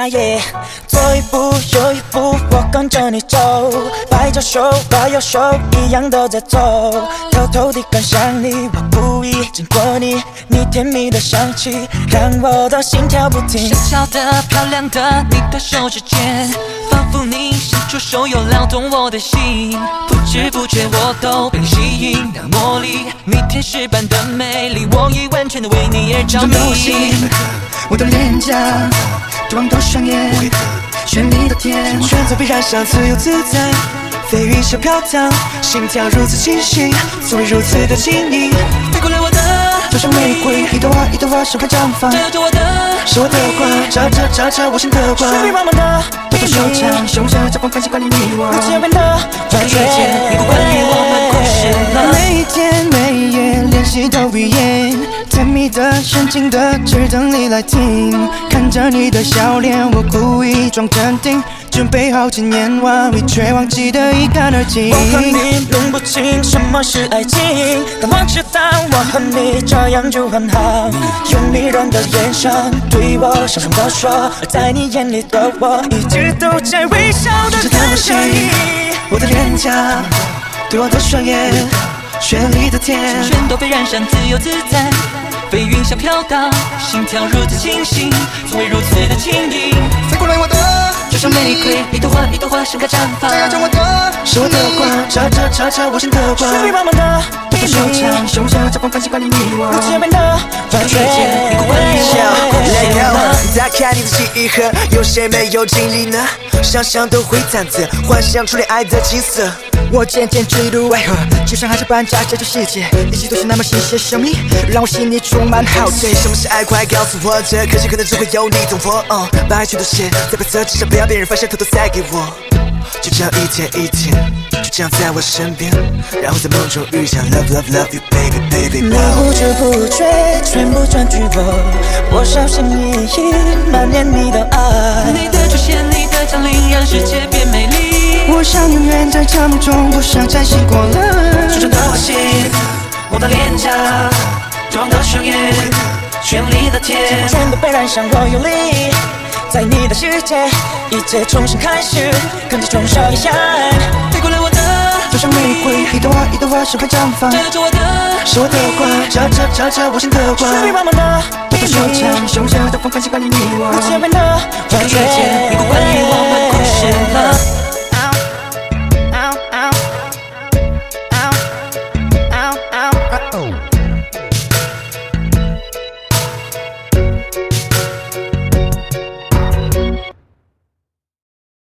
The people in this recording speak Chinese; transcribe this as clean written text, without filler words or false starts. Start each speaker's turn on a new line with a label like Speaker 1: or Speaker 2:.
Speaker 1: yeah 做一步又一步，我跟着你走，摆着手摆右手，一样的节奏，偷偷地看向你，我故意经过你，你甜蜜的香气让我的心跳不停。
Speaker 2: 小巧的漂亮的你的手指尖，仿佛你伸出手又撩动我的心，不知不觉我都被你吸引，那魔力，你天使般的美丽，我已完全的为你而着迷。
Speaker 3: 我的脸颊，对望的双眼，绚丽的天，
Speaker 4: 旋转被染上，自由自在，飞云小飘荡，心跳如此清晰，从未如此的轻易。
Speaker 2: 飞过来我的，
Speaker 3: 就像玫瑰，一朵花一朵花盛开绽放，
Speaker 2: 照耀着我的，
Speaker 4: 是我的花，照着照着我心的光。
Speaker 1: 属于我们的
Speaker 3: 偷偷手掌，胸下交换感情管理你我，
Speaker 1: 不见面的转
Speaker 2: 遇见一个关于我们故事了。
Speaker 3: 每一天每一夜练习都语言，甜蜜的深情的只等你来听，看着你的笑脸，我故意装镇定，准备好纪念完美，却忘记得一干二净。
Speaker 1: 我和你弄不清什么是爱情，但我知道我和你这样就很好。用迷人的眼神对我小声地说，而在你眼里的我一直都在微笑地看着你。
Speaker 4: 我的脸颊，对我的双眼，绚丽的天，
Speaker 2: 全都被染上，自由自在，飞云像飘荡，心跳如此清晰，从未如此的轻易。
Speaker 3: 飞过来我的，
Speaker 2: 就像玫瑰，一朵花一朵花盛开绽放，
Speaker 3: 照耀着我的，
Speaker 4: 是我的花，照着照着我心的光。
Speaker 1: 属于我们的
Speaker 3: 偷偷手掌，胸下交换感情管理你我，
Speaker 1: 不见面的转
Speaker 2: 遇见一个关于我们故事了。
Speaker 4: 打开你的记忆盒，有谁没有经历呢？想想都会忐忑，幻想初恋爱的景色。
Speaker 3: 我渐渐坠入爱河，就像海上搬家这个世界，一切都是那么新鲜神秘，让我心里充满好奇。
Speaker 4: 什么是爱？快告诉我，这可惜可能只会有你懂我。把爱全都写在白色纸上，不要别人发现，偷偷塞给我。就这样一天一天，就这样在我身边，然后在梦中遇见 Love Love Love You Baby Baby。
Speaker 1: 你不知不觉全部占据我小心翼翼蔓延你的爱。
Speaker 2: 你的出现，你的降临，让世界变美丽。
Speaker 3: 我想永远在这梦中，不想再醒过来。
Speaker 2: 手中的花心，我的脸颊，对望的双眼，绚丽的天，
Speaker 1: 全都被染上，我用力，在你的世界，一切重新开始，跟着冲上一下。
Speaker 2: 飞过来我的，
Speaker 3: 就像玫瑰，一朵花一朵花盛开绽放，
Speaker 2: 照耀着我的，
Speaker 4: 是我的花，照着照着我心的光。
Speaker 1: 属于我们的
Speaker 3: 偷偷手掌，胸下交换感情管理你我，
Speaker 1: 不见面的
Speaker 2: 遇见一个关于我们故事了。